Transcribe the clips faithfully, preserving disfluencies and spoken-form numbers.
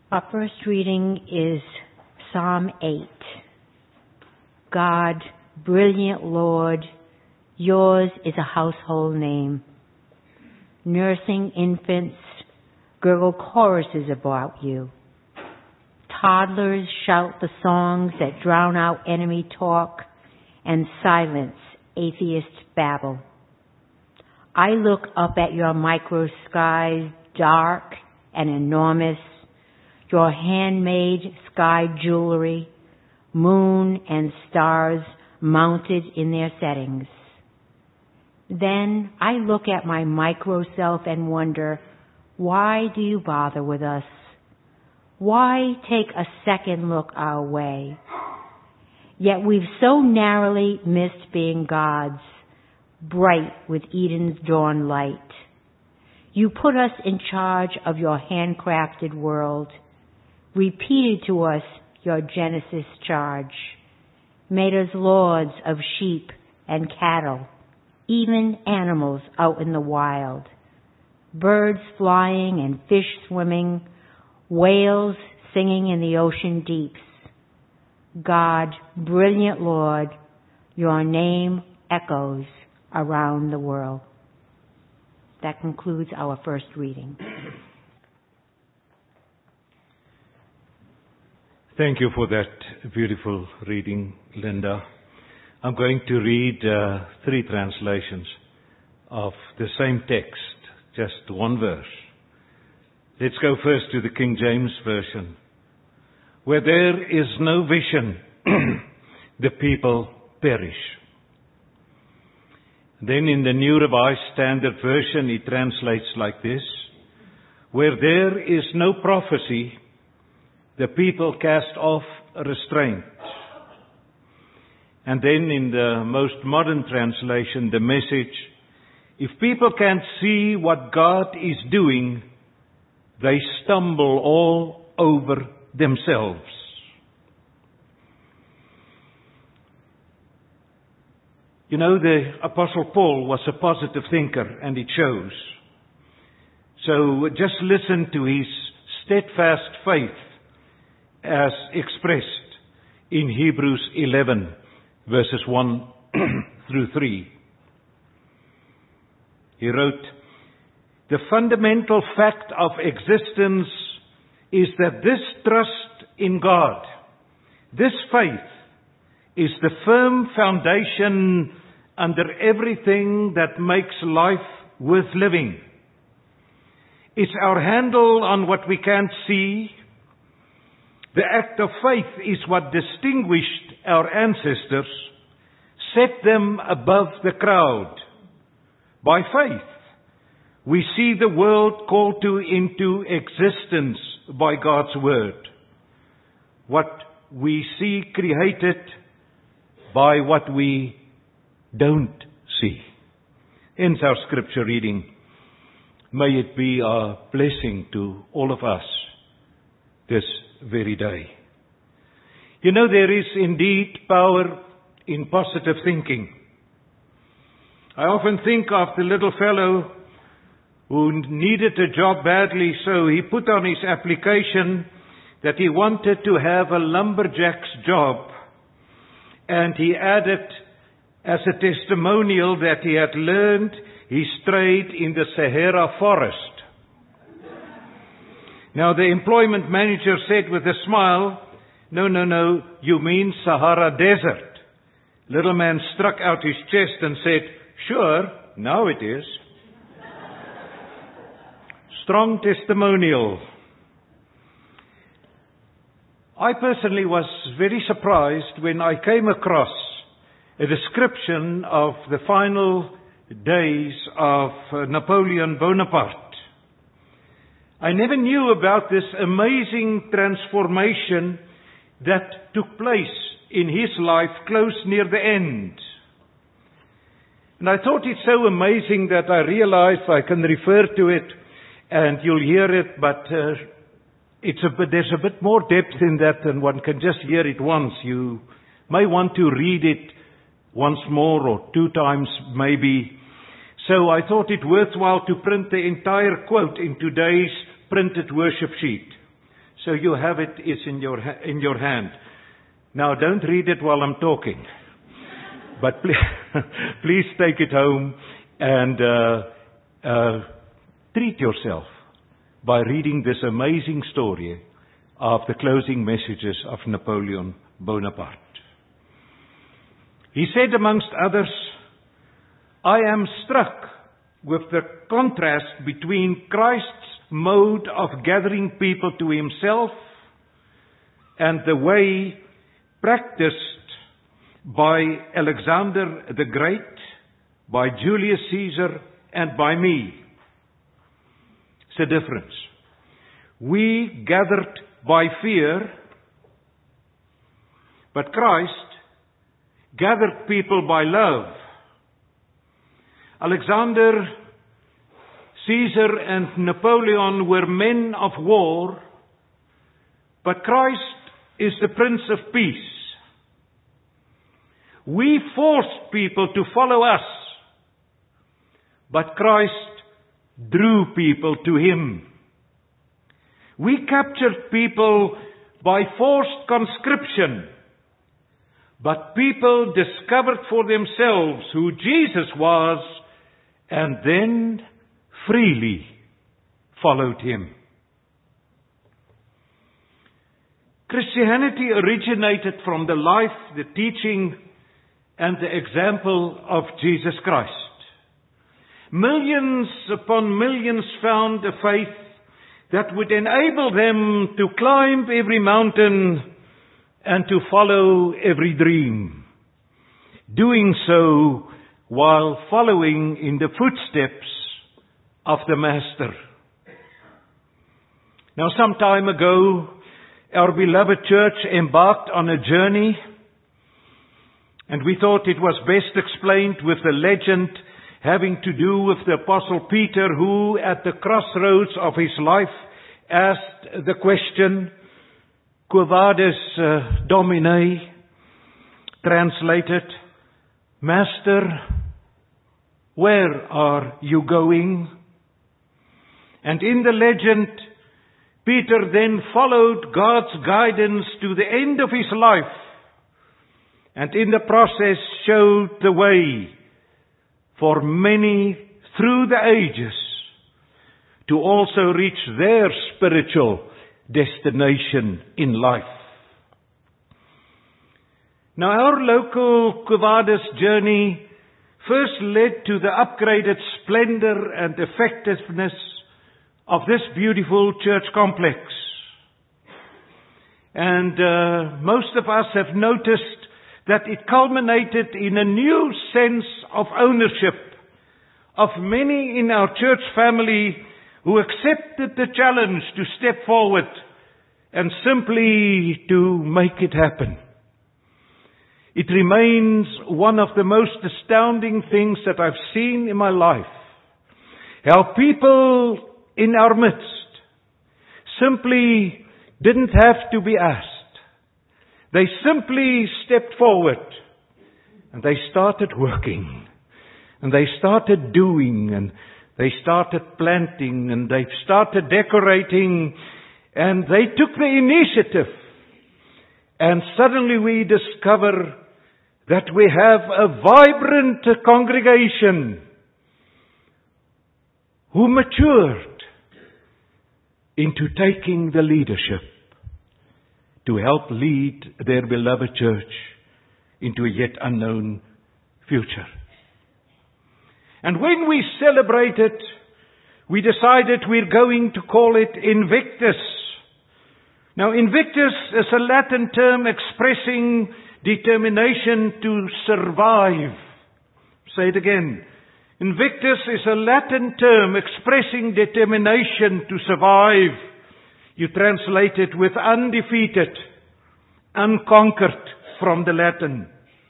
Our first reading is Psalm eight. God, brilliant Lord, yours is a household name. Nursing infants gurgle choruses about you. Toddlers shout the songs that drown out enemy talk and silence atheist babble. I look up at your micro skies, dark and enormous, your handmade sky jewelry, moon and stars mounted in their settings. Then I look at my micro self and wonder, why do you bother with us? Why take a second look our way? Yet we've so narrowly missed being gods, bright with Eden's dawn light. You put us in charge of your handcrafted world, repeated to us your Genesis charge, made us lords of sheep and cattle, even animals out in the wild, birds flying and fish swimming, whales singing in the ocean deeps. God, brilliant Lord, your name echoes around the world. That concludes our first reading. Thank you for that beautiful reading, Linda. I'm going to read uh, three translations of the same text, just one verse. Let's go first to the King James Version. Where there is no vision, the people perish. Then in the New Revised Standard Version, it translates like this. Where there is no prophecy, the people cast off restraint. And then in the most modern translation, the Message, if people can't see what God is doing, they stumble all over themselves. You know, the Apostle Paul was a positive thinker, and it shows. So just listen to his steadfast faith as expressed in Hebrews eleven, verses one through three. He wrote, the fundamental fact of existence is that this trust in God, this faith, is the firm foundation under everything that makes life worth living. It's our handle on what we can't see. The act of faith is what distinguished our ancestors, set them above the crowd. By faith, we see the world called to into existence by God's word. What we see created by what we don't see. Ends our scripture reading. May it be a blessing to all of us this very day. You know, there is indeed power in positive thinking. I often think of the little fellow who needed a job badly, so he put on his application that he wanted to have a lumberjack's job. And he added as a testimonial that he had learned his trade in the Sahara forest. Now the employment manager said with a smile, no, no, no, you mean Sahara Desert. Little man struck out his chest and said, sure, now it is. Strong testimonial. I personally was very surprised when I came across a description of the final days of Napoleon Bonaparte. I never knew about this amazing transformation that took place in his life close near the end. And I thought it so amazing that I realized I can refer to it and you'll hear it, but uh, it's a bit, there's a bit more depth in that than one can just hear it once. You may want to read it once more or two times maybe. So I thought it worthwhile to print the entire quote in today's printed worship sheet. So you have it, it's in your, ha- in your hand. Now don't read it while I'm talking. But please, please take it home and uh, uh, treat yourself by reading this amazing story of the closing messages of Napoleon Bonaparte. He said, amongst others, I am struck with the contrast between Christ's mode of gathering people to himself and the way practiced by Alexander the Great, by Julius Caesar, and by me. It's a difference. We gathered by fear, but Christ gathered people by love. Alexander, Caesar, and Napoleon were men of war, but Christ is the Prince of Peace. We forced people to follow us, but Christ drew people to Him. We captured people by forced conscription, but people discovered for themselves who Jesus was and then freely followed Him. Christianity originated from the life, the teaching, and the example of Jesus Christ. Millions upon millions found a faith that would enable them to climb every mountain and to follow every dream, doing so while following in the footsteps of the Master. Now, some time ago, our beloved church embarked on a journey, and we thought it was best explained with a legend having to do with the Apostle Peter, who at the crossroads of his life asked the question, Quo vadis, uh, Domine, translated, Master, where are you going? And in the legend, Peter then followed God's guidance to the end of his life, and in the process showed the way for many through the ages to also reach their spiritual destination in life. Now, our local Quo Vadis journey first led to the upgraded splendor and effectiveness of this beautiful church complex. And uh, most of us have noticed that it culminated in a new sense of ownership of many in our church family who accepted the challenge to step forward and simply to make it happen. It remains one of the most astounding things that I've seen in my life. How people in our midst simply didn't have to be asked. They simply stepped forward and they started working and they started doing and they started planting and they started decorating and they took the initiative. And suddenly we discover that we have a vibrant congregation who matured into taking the leadership to help lead their beloved church into a yet unknown future. And when we celebrated, we decided we're going to call it Invictus. Now, Invictus is a Latin term expressing determination to survive. Say it again. Invictus is a Latin term expressing determination to survive. You translate it with undefeated, unconquered from the Latin.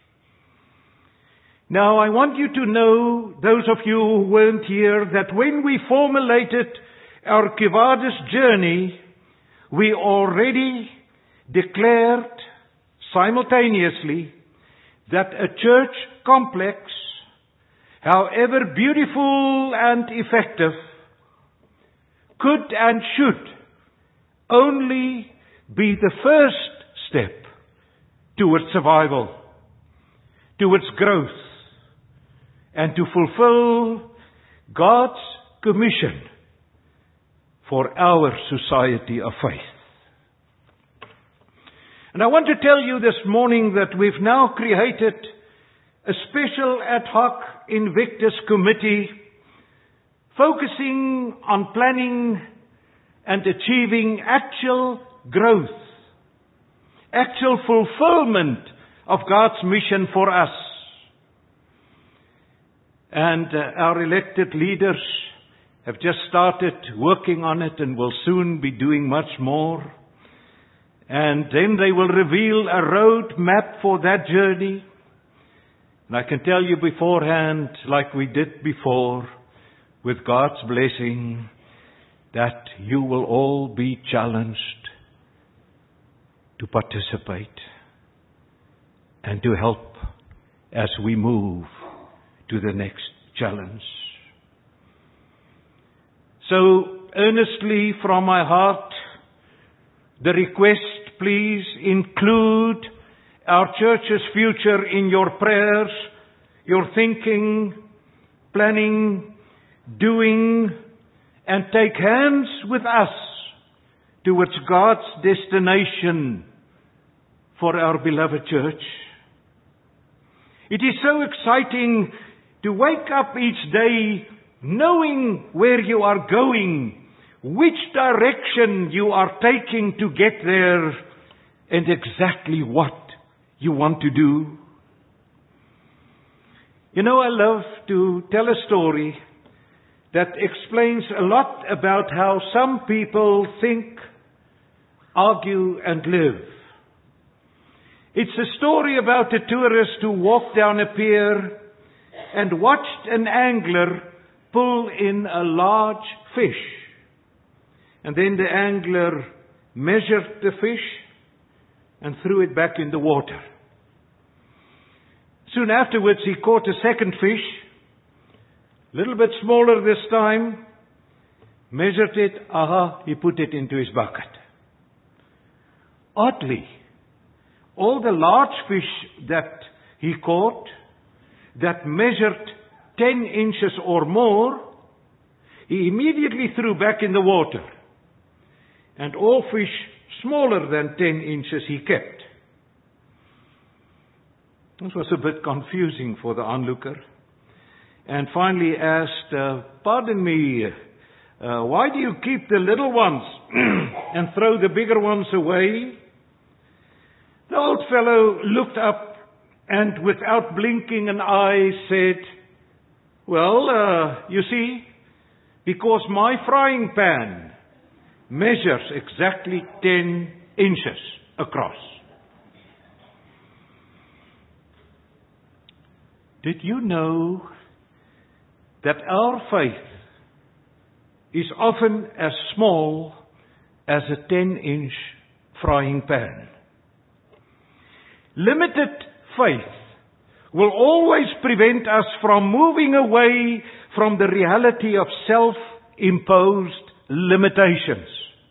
Now, I want you to know, those of you who weren't here, that when we formulated our Quo Vadis journey, we already declared simultaneously that a church complex, however beautiful and effective, could and should only be the first step towards survival, towards growth, and to fulfill God's commission for our society of faith. And I want to tell you this morning that we've now created a special ad hoc Invictus committee focusing on planning and achieving actual growth, actual fulfillment of God's mission for us. And uh, our elected leaders have just started working on it and will soon be doing much more. And then they will reveal a road map for that journey. And I can tell you beforehand, like we did before, with God's blessing, that you will all be challenged to participate and to help as we move to the next challenge. So, earnestly from my heart, the request, please include our church's future in your prayers, your thinking, planning, doing, and take hands with us towards God's destination for our beloved church. It is so exciting to wake up each day knowing where you are going, which direction you are taking to get there, and exactly what you want to do. You know, I love to tell a story that explains a lot about how some people think, argue, and live. It's a story about a tourist who walked down a pier and watched an angler pull in a large fish. And then the angler measured the fish and threw it back in the water. Soon afterwards, he caught a second fish, a little bit smaller this time, measured it, aha, he put it into his bucket. Oddly, all the large fish that he caught, that measured ten inches or more, he immediately threw back in the water. And all fish smaller than ten inches he kept. This was a bit confusing for the onlooker. And finally asked, uh, pardon me, uh, why do you keep the little ones and throw the bigger ones away? The old fellow looked up and without blinking an eye said, well, uh, you see, because my frying pan measures exactly ten inches across. Did you know that our faith is often as small as a ten-inch frying pan? Limited faith will always prevent us from moving away from the reality of self-imposed limitations.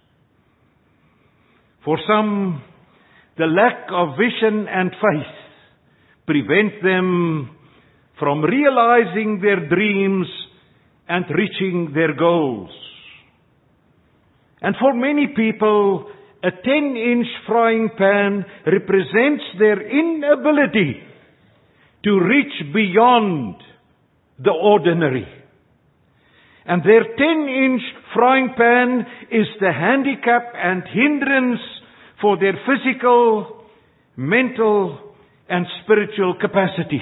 For some, the lack of vision and faith prevent them from realizing their dreams and reaching their goals. And for many people, a ten-inch frying pan represents their inability to reach beyond the ordinary. And their ten-inch frying pan is the handicap and hindrance for their physical, mental, and spiritual capacities.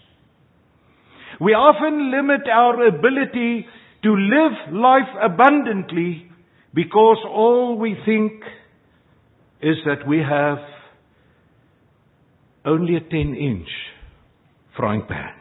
We often limit our ability to live life abundantly because all we think is that we have only a ten-inch frying pan.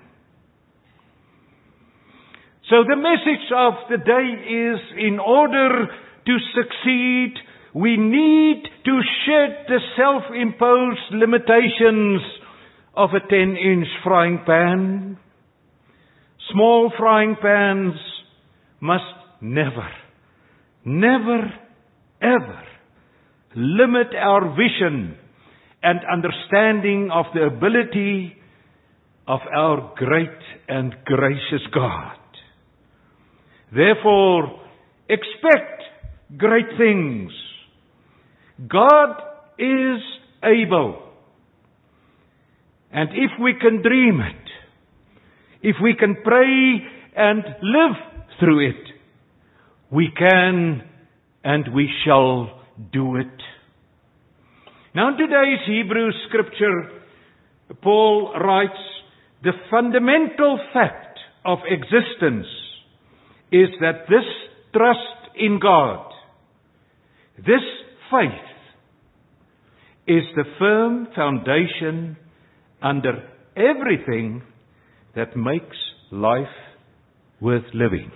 So the message of the day is, in order to succeed, we need to shed the self-imposed limitations of a ten-inch frying pan. Small frying pans must never, never, ever limit our vision and understanding of the ability of our great and gracious God. Therefore, expect great things. God is able. And if we can dream it, if we can pray and live through it, we can and we shall do it. Now in today's Hebrew scripture, Paul writes, the fundamental fact of existence is that this trust in God, this faith, is the firm foundation under everything that makes life worth living.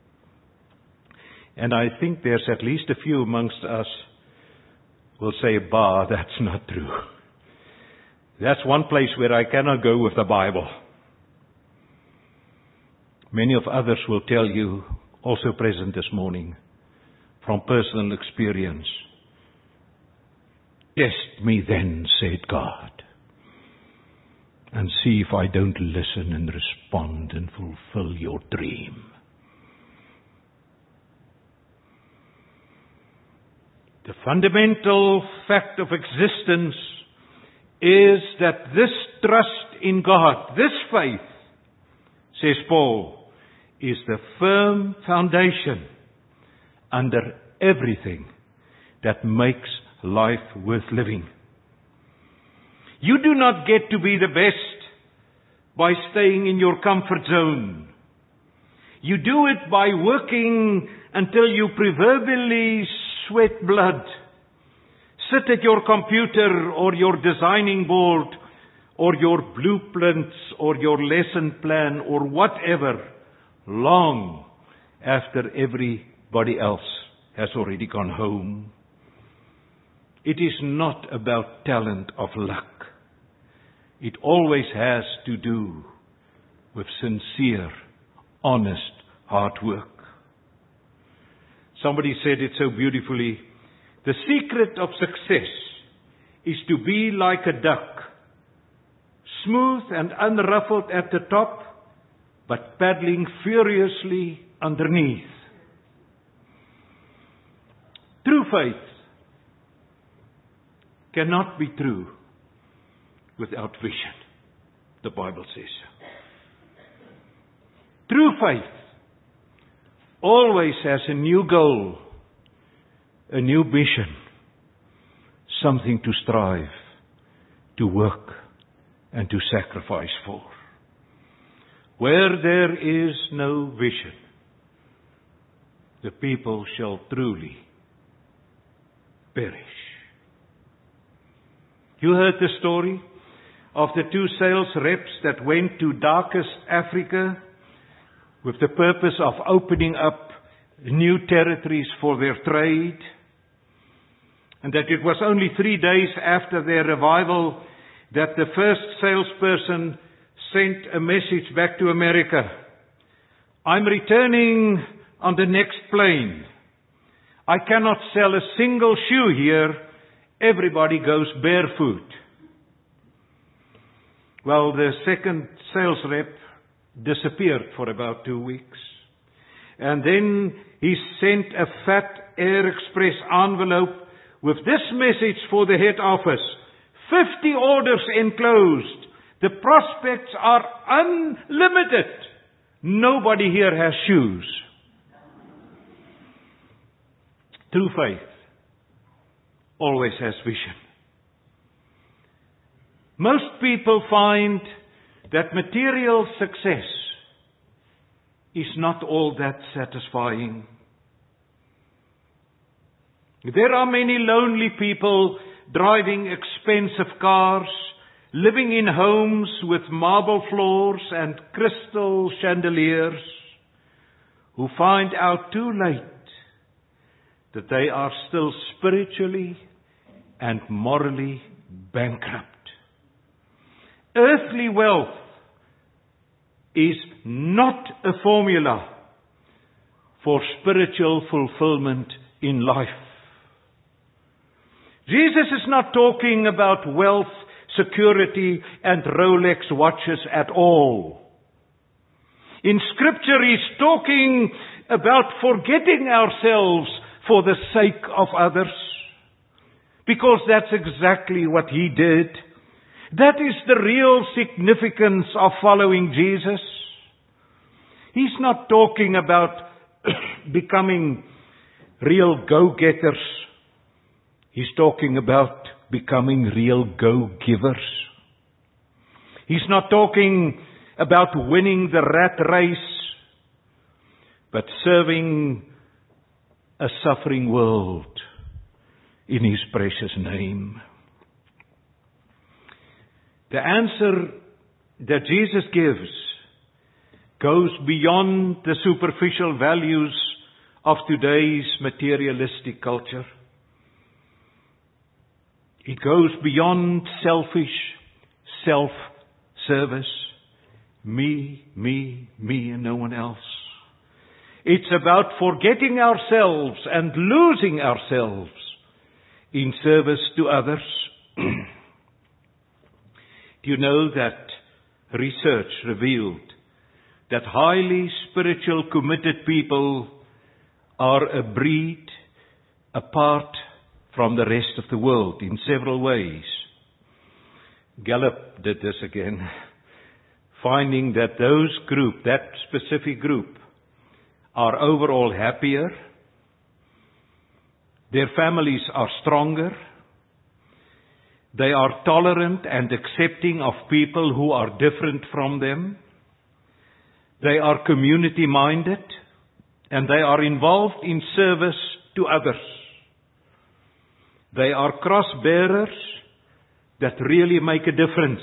And I think there's at least a few amongst us will say, bah, that's not true. That's one place where I cannot go with the Bible. Many of others will tell you, also present this morning, from personal experience, test me then, said God, and see if I don't listen and respond and fulfill your dream. The fundamental fact of existence is that this trust in God, this faith, says Paul, is the firm foundation under everything that makes life worth living. You do not get to be the best by staying in your comfort zone. You do it by working until you proverbially sweat blood. Sit at your computer or your designing board or your blueprints or your lesson plan or whatever long after everybody else has already gone home. It is not about talent of luck. It always has to do with sincere, honest, hard work. Somebody said it so beautifully, the secret of success is to be like a duck, smooth and unruffled at the top, but paddling furiously underneath. True faith cannot be true without vision, the Bible says. True faith always has a new goal, a new mission, something to strive, to work, and to sacrifice for. Where there is no vision, the people shall truly perish. You heard the story of the two sales reps that went to darkest Africa with the purpose of opening up new territories for their trade. And that it was only three days after their arrival that the first salesperson sent a message back to America. I'm returning on the next plane. I cannot sell a single shoe here. Everybody goes barefoot. Well, the second sales rep disappeared for about two weeks. And then he sent a fat Air Express envelope with this message for the head office. fifty orders enclosed. The prospects are unlimited. Nobody here has shoes. True faith always has vision. Most people find that material success is not all that satisfying. There are many lonely people driving expensive cars, living in homes with marble floors and crystal chandeliers, who find out too late that they are still spiritually and morally bankrupt. Earthly wealth is not a formula for spiritual fulfillment in life. Jesus is not talking about wealth, security, and Rolex watches at all. In Scripture, He's talking about forgetting ourselves for the sake of others. Because that's exactly what He did. That is the real significance of following Jesus. He's not talking about becoming real go-getters. He's talking about becoming real go-givers. He's not talking about winning the rat race, but serving a suffering world in His precious name. The answer that Jesus gives goes beyond the superficial values of today's materialistic culture. It goes beyond selfish self-service. Me, me, me, and no one else. It's about forgetting ourselves and losing ourselves in service to others. Do you know that research revealed that highly spiritual, committed people are a breed apart from the rest of the world in several ways? Gallup did this again, finding that those group, that specific group, are overall happier, their families are stronger, they are tolerant and accepting of people who are different from them, they are community-minded, and they are involved in service to others. They are cross-bearers that really make a difference.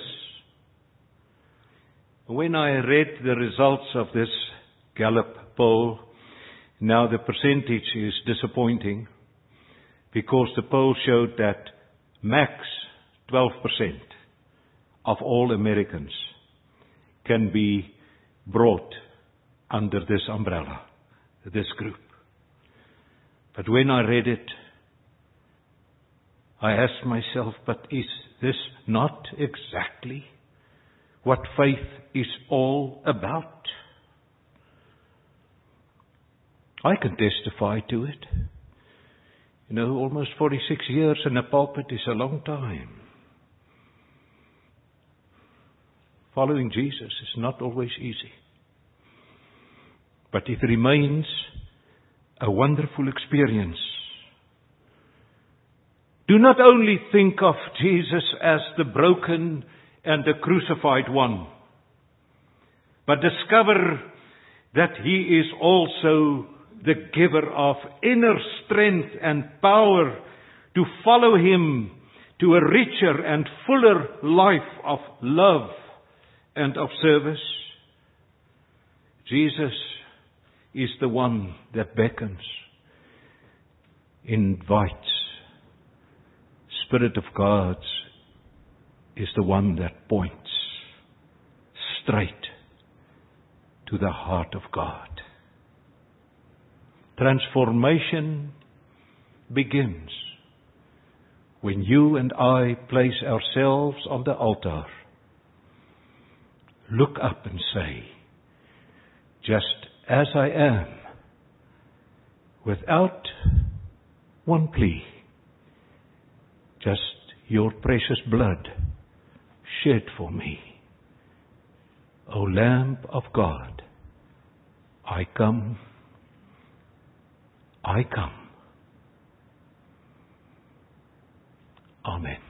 When I read the results of this Gallup poll, now the percentage is disappointing because the poll showed that max twelve percent of all Americans can be brought under this umbrella, this group. But when I read it, I asked myself, but is this not exactly what faith is all about? I can testify to it. You know, almost forty-six years in a pulpit is a long time. Following Jesus is not always easy. But it remains a wonderful experience. Do not only think of Jesus as the broken and the crucified one, but discover that He is also the giver of inner strength and power to follow Him to a richer and fuller life of love and of service. Jesus is the one that beckons, invites. Spirit of God is the one that points straight to the heart of God. Transformation begins when you and I place ourselves on the altar, look up and say, just as I am, without one plea, just your precious blood shed for me. O Lamb of God, I come, I come. Amen.